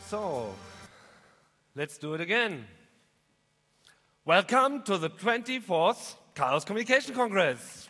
So, let's do it again. Welcome to the 24th Chaos Communication Congress.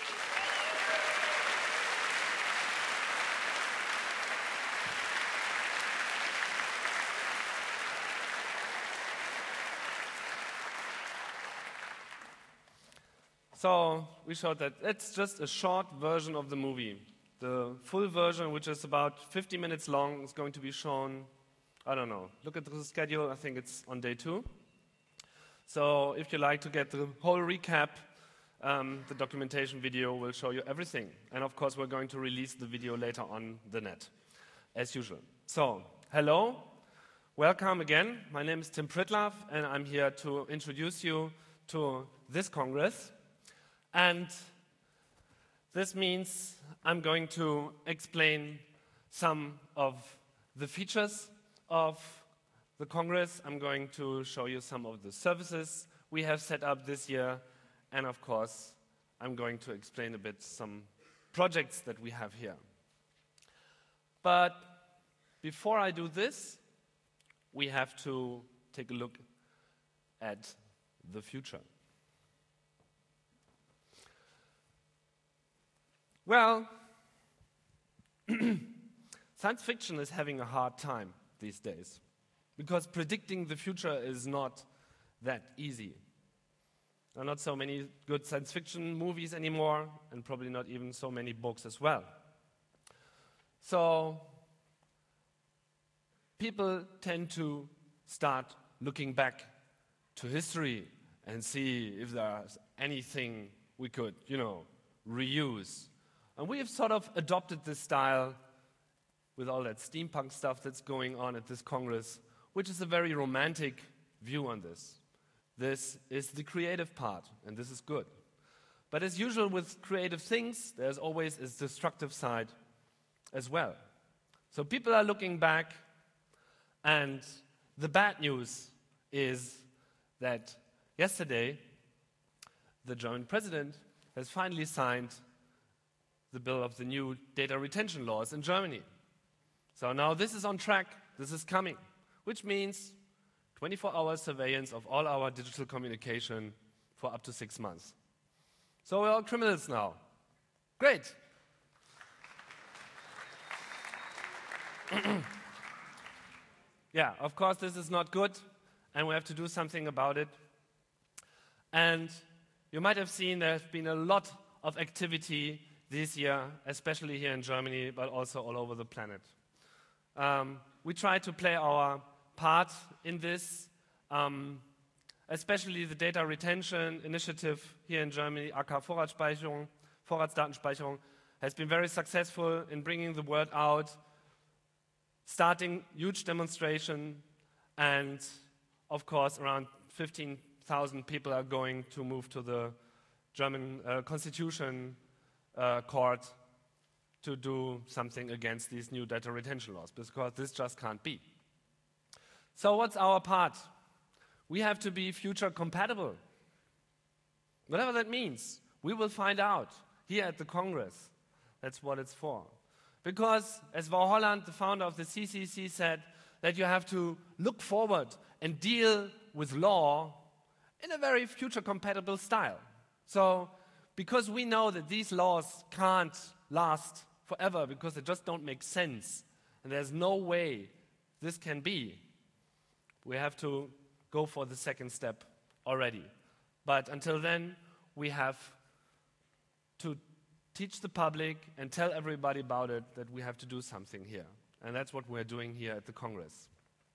So, we showed that it's just a short version of the movie. The full version, which is about 50 minutes long, is going to be shown, I don't know, look at the schedule, I think it's on day 2. So if you like to get the whole recap, the documentation video will show you everything. And of course, we're going to release the video later on the net, as usual. So, hello, welcome again. My name is Tim Pritlove, and I'm here to introduce you to this Congress. And this means I'm going to explain some of the features of the Congress. I'm going to show you some of the services we have set up this year. And of course, I'm going to explain a bit some projects that we have here. But before I do this, we have to take a look at the future. Well, science fiction is having a hard time these days because predicting the future is not that easy. There are not so many good science fiction movies anymore, and probably not even so many books as well. So people tend to start looking back to history and see if there's anything we could, reuse. And we have sort of adopted this style with all that steampunk stuff that's going on at this Congress, which is a very romantic view on this. This is the creative part, and this is good. But as usual with creative things, there's always a destructive side as well. So people are looking back, and the bad news is that yesterday, the German president has finally signed the bill of the new data retention laws in Germany. So now this is on track, this is coming, which means 24-hour surveillance of all our digital communication for up to 6 months. So we're all criminals now. Great. Yeah, of course this is not good, and we have to do something about it. And you might have seen there has been a lot of activity this year, especially here in Germany, but also all over the planet. We try to play our part in this, especially the data retention initiative here in Germany, AK Vorratsdatenspeicherung, has been very successful in bringing the word out, starting huge demonstration, and of course around 15,000 people are going to move to the German Constitution court to do something against these new data retention laws, because this just can't be. So what's our part? We have to be future compatible. Whatever that means, we will find out here at the Congress. That's what it's for. Because, as Vo Holland, the founder of the CCC, said, that you have to look forward and deal with law in a very future compatible style. So, because we know that these laws can't last forever because they just don't make sense, and there's no way this can be, we have to go for the second step already. But until then, we have to teach the public and tell everybody about it that we have to do something here. And that's what we're doing here at the Congress.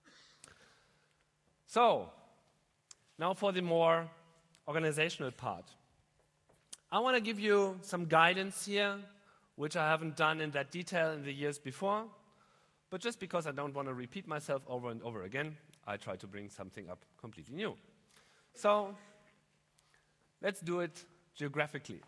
So, now for the more organizational part. I want to give you some guidance here, which I haven't done in that detail in the years before. But just because I don't want to repeat myself over and over again, I try to bring something up completely new. So, let's do it geographically.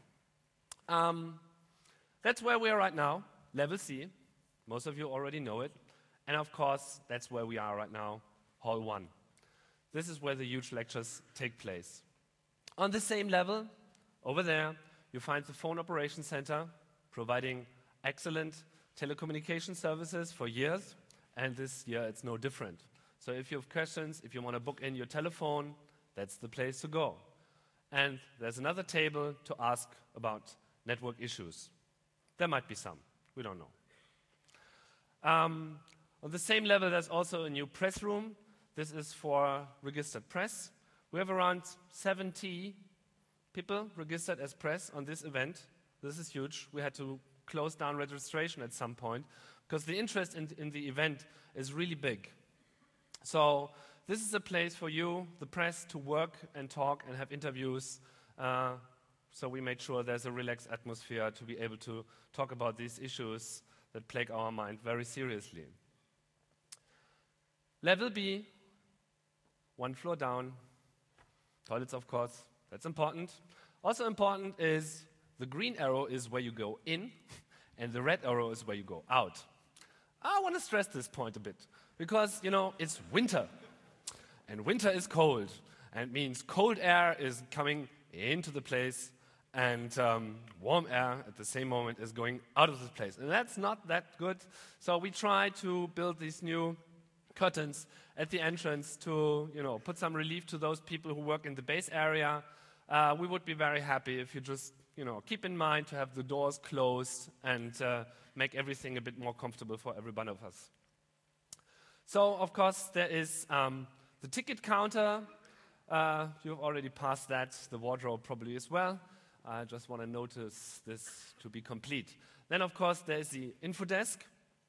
That's where we are right now, Level C. Most of you already know it. And of course, that's where we are right now, Hall 1. This is where the huge lectures take place. On the same level, over there, you find the Phone Operations Center, providing excellent telecommunication services for years, and this year it's no different. So if you have questions, if you want to book in your telephone, that's the place to go. And there's another table to ask about network issues. There might be some, we don't know. On the same level, there's also a new press room. This is for registered press. We have around 70 people registered as press on this event. This is huge. We had to close down registration at some point because the interest in the event is really big. So this is a place for you, the press, to work and talk and have interviews. So we made sure there's a relaxed atmosphere to be able to talk about these issues that plague our mind very seriously. Level B, one floor down. Toilets, of course, that's important. Also important is the green arrow is where you go in, and the red arrow is where you go out. I want to stress this point a bit, because, you know, it's winter, and winter is cold, and it means cold air is coming into the place, and warm air at the same moment is going out of the place. And that's not that good, so we try to build these new curtains at the entrance to, you know, put some relief to those people who work in the base area. We would be very happy if you just, you know, keep in mind to have the doors closed and make everything a bit more comfortable for every one of us. So, of course, there is the ticket counter. You've already passed that, the wardrobe probably as well. I just want to notice this to be complete. Then, of course, there is the info desk.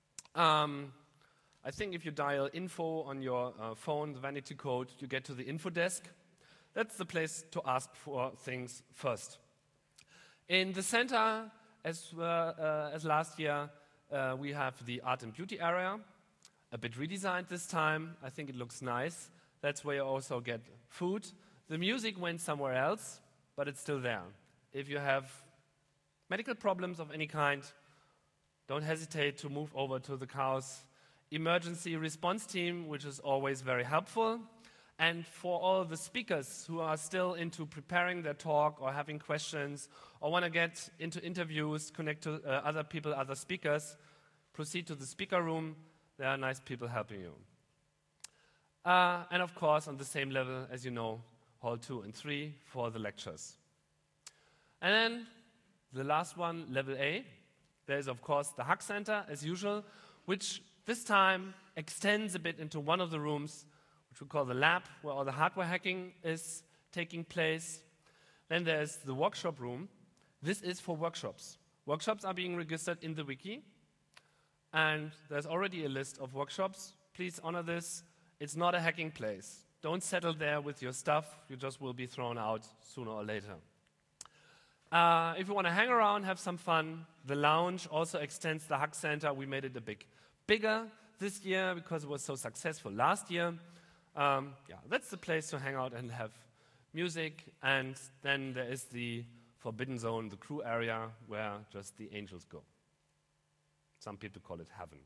I think if you dial info on your phone, the vanity code, you get to the info desk. That's the place to ask for things first. In the center, as last year, we have the art and beauty area, a bit redesigned this time. I think it looks nice. That's where you also get food. The music went somewhere else, but it's still there. If you have medical problems of any kind, don't hesitate to move over to the Chaos Emergency Response Team, which is always very helpful. And for all the speakers who are still into preparing their talk or having questions or want to get into interviews, connect to other people, other speakers, proceed to the speaker room. There are nice people helping you. And of course, on the same level, as you know, Hall 2 and 3 for the lectures. And then the last one, level A. There is, of course, the Hack Center, as usual, which this time extends a bit into one of the rooms, which we call the lab, where all the hardware hacking is taking place. Then there's the workshop room. This is for workshops. Workshops are being registered in the wiki, and there's already a list of workshops. Please honor this. It's not a hacking place. Don't settle there with your stuff. You just will be thrown out sooner or later. If you want to hang around, have some fun, the lounge also extends the Hack Center. We made it a bit bigger this year because it was so successful last year. That's the place to hang out and have music. And then there is the Forbidden Zone, the crew area, where just the angels go. Some people call it heaven.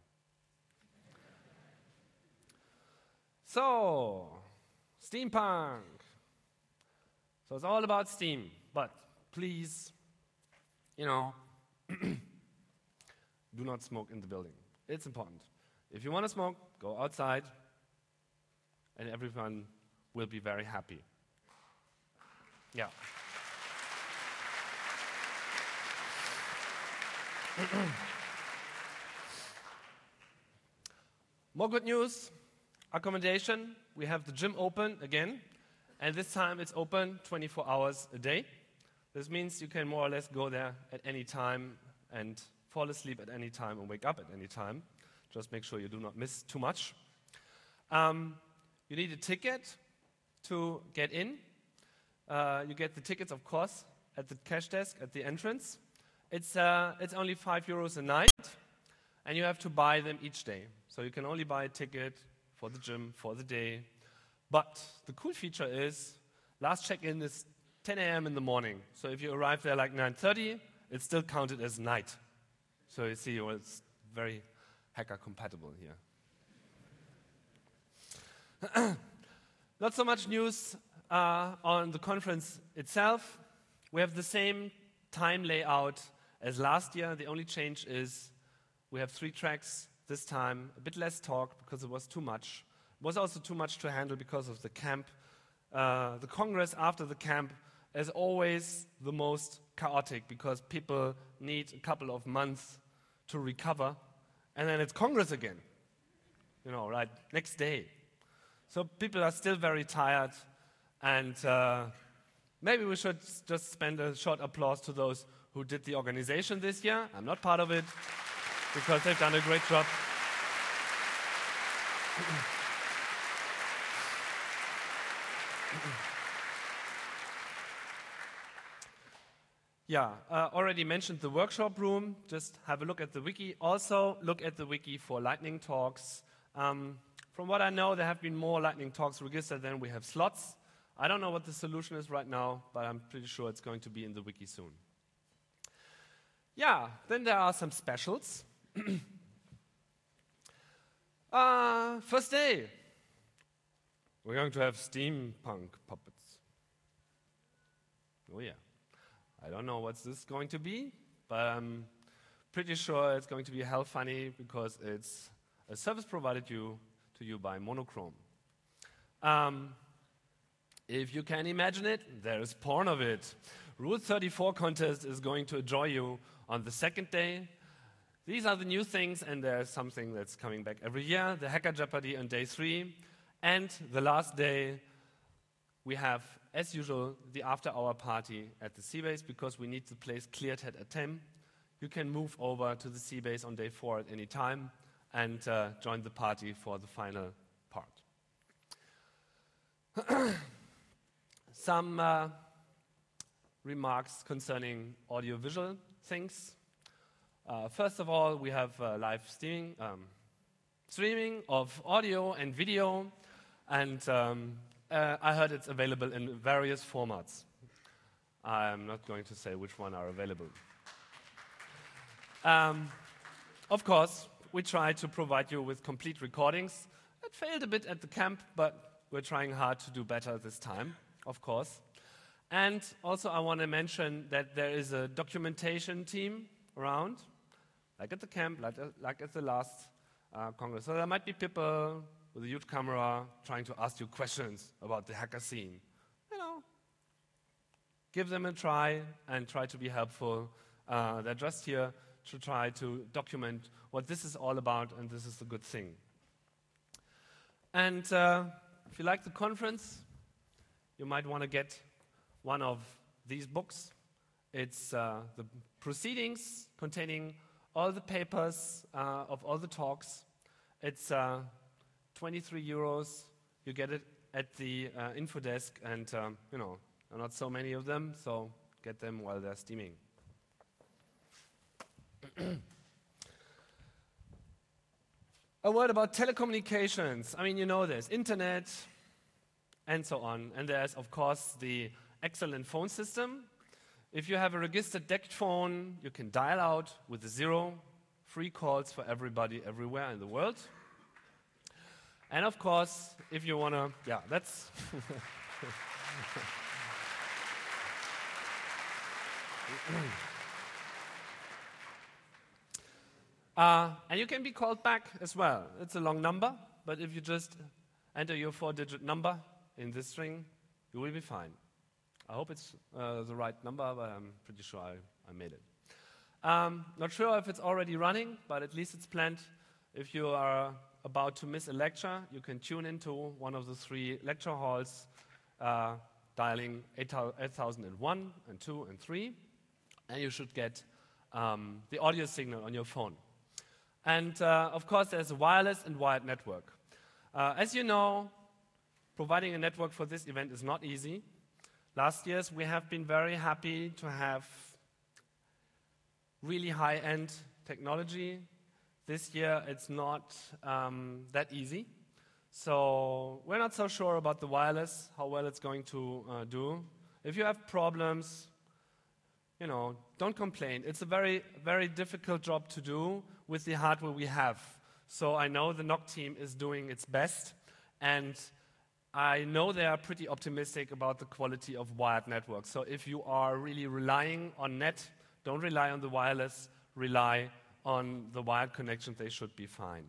So, steampunk. So it's all about steam, but please, you know, do not smoke in the building. It's important. If you want to smoke, go outside, and everyone will be very happy. Yeah. More good news. Accommodation. We have the gym open again, and this time it's open 24 hours a day. This means you can more or less go there at any time and fall asleep at any time and wake up at any time. Just make sure you do not miss too much. You need a ticket to get in. You get the tickets, of course, at the cash desk at the entrance. It's only €5 a night, and you have to buy them each day. So you can only buy a ticket for the gym for the day. But the cool feature is last check-in is 10 a.m. in the morning. So if you arrive there like 9:30, it's still counted as night. So you see, well, it's very hacker compatible here. Not so much news on the conference itself. We have the same time layout as last year. The only change is we have 3 tracks, this time, a bit less talk because it was too much. It was also too much to handle because of the camp. The Congress after the camp is always the most chaotic because people need a couple of months to recover, and then it's Congress again, right, next day. So people are still very tired, and maybe we should just spend a short applause to those who did the organization this year. I'm not part of it, because they've done a great job. Yeah, already mentioned the workshop room. Just have a look at the wiki. Also, look at the wiki for lightning talks. From what I know, there have been more lightning talks registered than we have slots. I don't know what the solution is right now, but I'm pretty sure it's going to be in the wiki soon. Yeah, then there are some specials. First day. We're going to have steampunk puppets. Oh yeah. I don't know what's this going to be, but I'm pretty sure it's going to be hell funny because it's a service provided to you by Monochrome. If you can imagine it, there is porn of it. Rule 34 contest is going to enjoy you on the second day. These are the new things, and there's something that's coming back every year, the Hacker Jeopardy on day 3. And the last day, we have, as usual, the after-hour party at the Seabase because we need the place cleared at 10. You can move over to the Seabase on day 4 at any time and join the party for the final part. Some remarks concerning audiovisual things. First of all, we have live streaming of audio and video, and I heard it's available in various formats. I'm not going to say which one are available. Of course, we tried to provide you with complete recordings. It failed a bit at the camp, but we're trying hard to do better this time, of course. And also I want to mention that there is a documentation team around, like at the camp, like at the last Congress. So there might be people with a huge camera trying to ask you questions about the hacker scene. Give them a try and try to be helpful. They're just here to try to document what this is all about, and this is a good thing. And if you like the conference, you might want to get one of these books. It's the proceedings containing all the papers of all the talks. It's 23 euros. You get it at the info desk, and there are not so many of them, so get them while they're steaming. A word about telecommunications. I mean, you know this, internet, and so on. And there's, of course, the excellent phone system. If you have a registered DECT phone, you can dial out with a 0, free calls for everybody everywhere in the world. And of course, if you want to, yeah, that's... and you can be called back as well. It's a long number, but if you just enter your 4-digit number in this string, you will be fine. I hope it's the right number, but I'm pretty sure I made it. Not sure if it's already running, but at least it's planned. If you are about to miss a lecture, you can tune into one of the 3 lecture halls, dialing 8001 and 2 and 3, and you should get the audio signal on your phone. And of course, there's a wireless and wired network. As you know, providing a network for this event is not easy. Last years, we have been very happy to have really high-end technology. This year, it's not that easy. So we're not so sure about the wireless, how well it's going to do. If you have problems, don't complain. It's a very, very difficult job to do with the hardware we have. So I know the NOC team is doing its best, and I know they are pretty optimistic about the quality of wired networks. So if you are really relying on net, don't rely on the wireless, rely on the wired connections, they should be fine.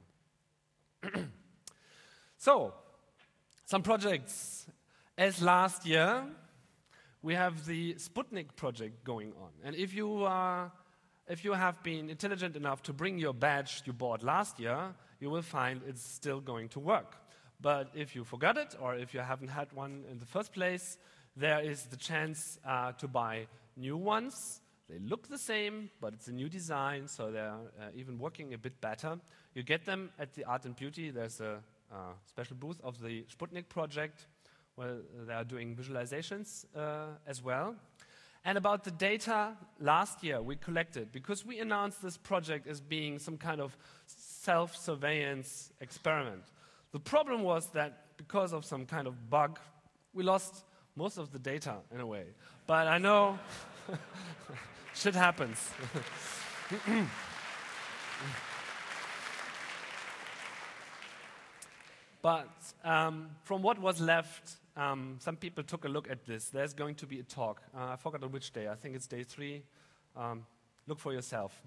So, some projects. As last year, we have the Sputnik project going on. And if you have been intelligent enough to bring your badge you bought last year, you will find it's still going to work. But if you forgot it, or if you haven't had one in the first place, there is the chance to buy new ones. They look the same, but it's a new design, so they're even working a bit better. You get them at the Art and Beauty. There's a special booth of the Sputnik project where they are doing visualizations as well. And about the data, last year we collected, because we announced this project as being some kind of self-surveillance experiment. The problem was that because of some kind of bug, we lost most of the data in a way. But I know shit happens. But from what was left, some people took a look at this. There's going to be a talk. I forgot on which day. I think it's day 3. Look for yourself.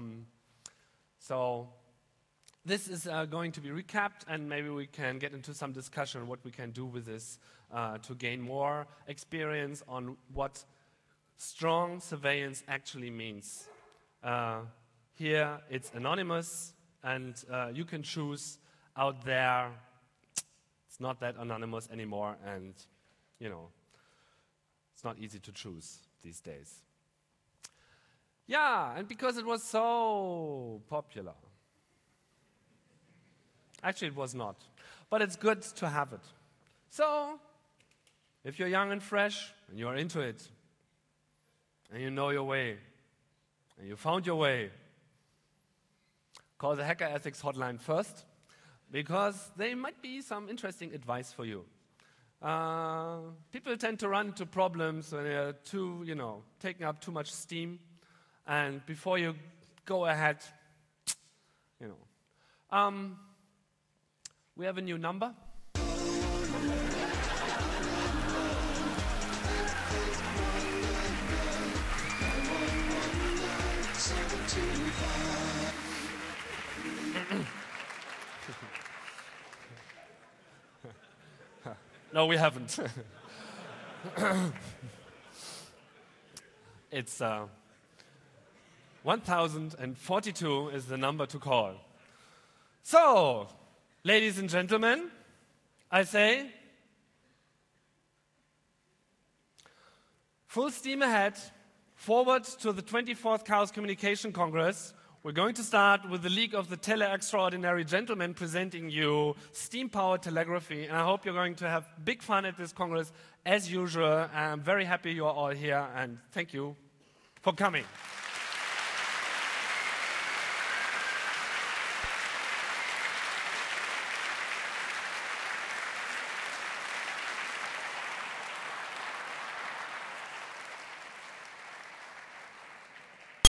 So this is going to be recapped, and maybe we can get into some discussion on what we can do with this to gain more experience on what strong surveillance actually means. Here it's anonymous, and you can choose. Out there, it's not that anonymous anymore, and it's not easy to choose these days. Yeah, and because it was so popular. Actually, it was not, but it's good to have it. So, if you're young and fresh, and you're into it, and you know your way, and you found your way, call the Hacker Ethics Hotline first, because there might be some interesting advice for you. People tend to run into problems when they're taking up too much steam, and before you go ahead, we have a new number. No, we haven't. It's 1042 is the number to call. So, ladies and gentlemen, I say, full steam ahead, forward to the 24th Chaos Communication Congress. We're going to start with the League of the Tele-Extraordinary Gentlemen presenting you steam-powered telegraphy. And I hope you're going to have big fun at this Congress as usual. I'm very happy you're all here, and thank you for coming.